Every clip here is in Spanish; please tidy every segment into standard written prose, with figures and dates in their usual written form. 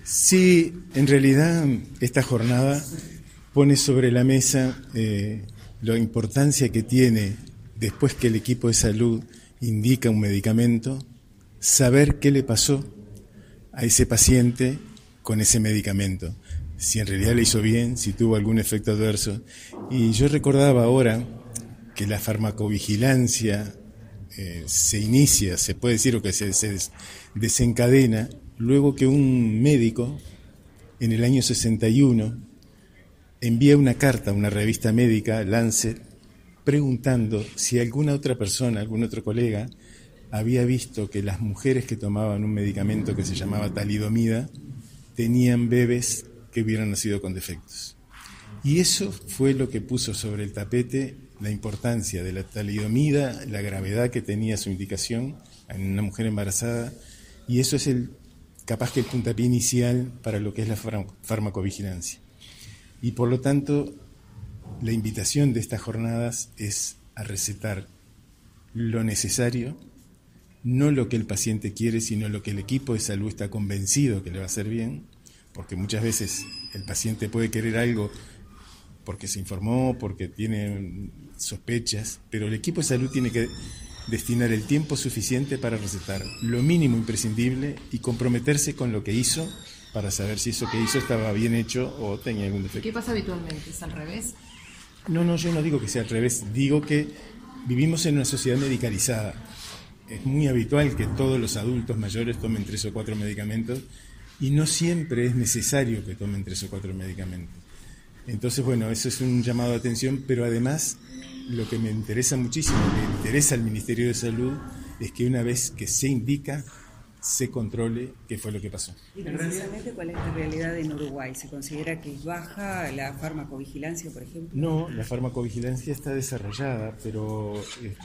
Sí, en realidad esta jornada pone sobre la mesa la importancia que tiene, después que el equipo de salud indica un medicamento, saber qué le pasó a ese paciente con ese medicamento, si en realidad le hizo bien, si tuvo algún efecto adverso. Y yo recordaba ahora que la farmacovigilancia se inicia, se puede decir, o que se desencadena luego que un médico en el año 61 envía una carta a una revista médica, Lancet, preguntando si alguna otra persona, algún otro colega, había visto que las mujeres que tomaban un medicamento que se llamaba talidomida tenían bebés que hubieran nacido con defectos. Y eso fue lo que puso sobre el tapete la importancia de la talidomida, la gravedad que tenía su indicación en una mujer embarazada, y eso es capaz que el puntapié inicial para lo que es la farmacovigilancia. Y por lo tanto, la invitación de estas jornadas es a recetar lo necesario, no lo que el paciente quiere, sino lo que el equipo de salud está convencido que le va a hacer bien, porque muchas veces el paciente puede querer algo porque se informó, porque tiene sospechas, pero el equipo de salud tiene que destinar el tiempo suficiente para recetar lo mínimo imprescindible y comprometerse con lo que hizo para saber si eso que hizo estaba bien hecho o tenía algún defecto. ¿Qué pasa habitualmente? ¿Es al revés? No, yo no digo que sea al revés, digo que vivimos en una sociedad medicalizada. Es muy habitual que todos los adultos mayores tomen 3 o 4 medicamentos y no siempre es necesario que tomen 3 o 4 medicamentos. Entonces, bueno, eso es un llamado de atención, pero además lo que me interesa muchísimo, que interesa al Ministerio de Salud, es que una vez que se indica, se controle qué fue lo que pasó. ¿Y precisamente cuál es la realidad en Uruguay? ¿Se considera que es baja la farmacovigilancia, por ejemplo? No, la farmacovigilancia está desarrollada, pero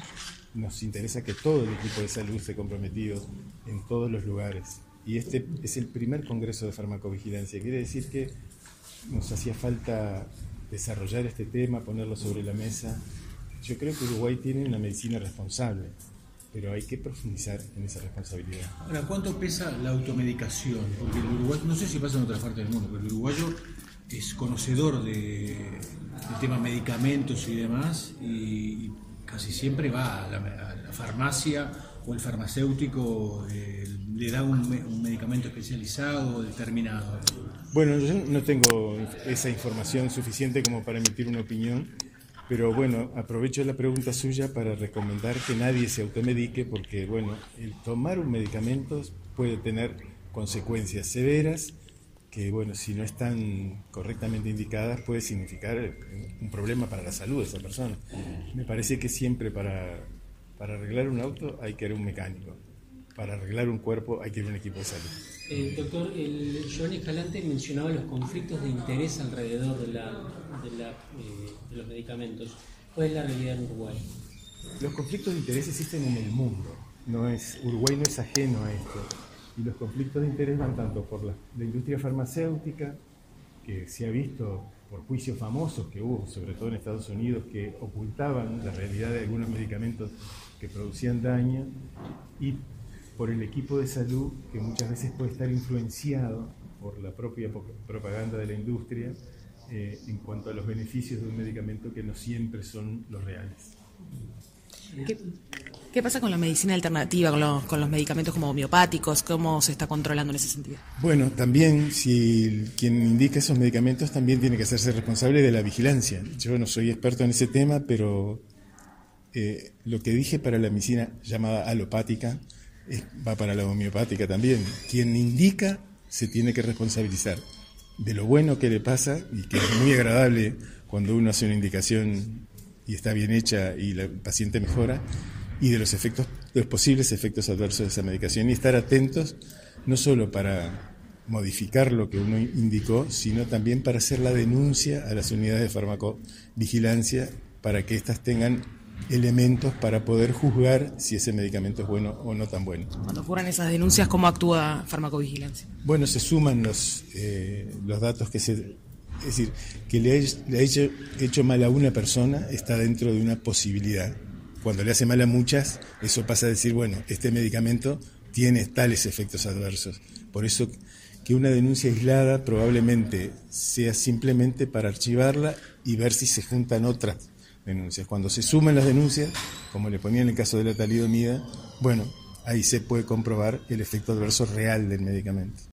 nos interesa que todo el equipo de salud esté comprometido en todos los lugares. Y este es el primer congreso de farmacovigilancia. Quiere decir que nos hacía falta desarrollar este tema, ponerlo sobre la mesa. Yo creo que Uruguay tiene una medicina responsable, pero hay que profundizar en esa responsabilidad. Ahora, ¿cuánto pesa la automedicación? Porque el uruguayo, no sé si pasa en otras partes del mundo, pero el uruguayo es conocedor del tema medicamentos y demás, y casi siempre va a la farmacia o el farmacéutico le da un medicamento especializado, determinado. Bueno, yo no tengo esa información suficiente como para emitir una opinión, pero bueno, aprovecho la pregunta suya para recomendar que nadie se automedique, porque bueno, el tomar un medicamento puede tener consecuencias severas que bueno, si no están correctamente indicadas puede significar un problema para la salud de esa persona. Me parece que siempre para arreglar un auto hay que ir a un mecánico, para arreglar un cuerpo hay que ir a un equipo de salud. Doctor, Giovanni Escalante mencionaba los conflictos de interés alrededor de los medicamentos. ¿Cuál es la realidad en Uruguay? Los conflictos de interés existen en el mundo. Uruguay no es ajeno a esto. Y los conflictos de interés van tanto por la industria farmacéutica, que se ha visto por juicios famosos que hubo, sobre todo en Estados Unidos, que ocultaban la realidad de algunos medicamentos que producían daño, y por el equipo de salud, que muchas veces puede estar influenciado por la propia propaganda de la industria en cuanto a los beneficios de un medicamento que no siempre son los reales. ¿Qué pasa con la medicina alternativa, con los medicamentos como homeopáticos? ¿Cómo se está controlando en ese sentido? Bueno, también si quien indica esos medicamentos también tiene que hacerse responsable de la vigilancia. Yo no soy experto en ese tema, pero lo que dije para la medicina llamada alopática va para la homeopática también. Quien indica se tiene que responsabilizar de lo bueno que le pasa, y que es muy agradable cuando uno hace una indicación y está bien hecha y el paciente mejora, y de los posibles efectos adversos de esa medicación, y estar atentos no solo para modificar lo que uno indicó, sino también para hacer la denuncia a las unidades de farmacovigilancia para que éstas tengan elementos para poder juzgar si ese medicamento es bueno o no tan bueno. Cuando ocurren esas denuncias, ¿cómo actúa farmacovigilancia? Bueno, se suman los datos es decir, que le haya hecho mal a una persona está dentro de una posibilidad. Cuando le hace mal a muchas, eso pasa a decir, bueno, este medicamento tiene tales efectos adversos. Por eso que una denuncia aislada probablemente sea simplemente para archivarla y ver si se juntan otras denuncias. Cuando se suman las denuncias, como le ponía en el caso de la talidomida, bueno, ahí se puede comprobar el efecto adverso real del medicamento.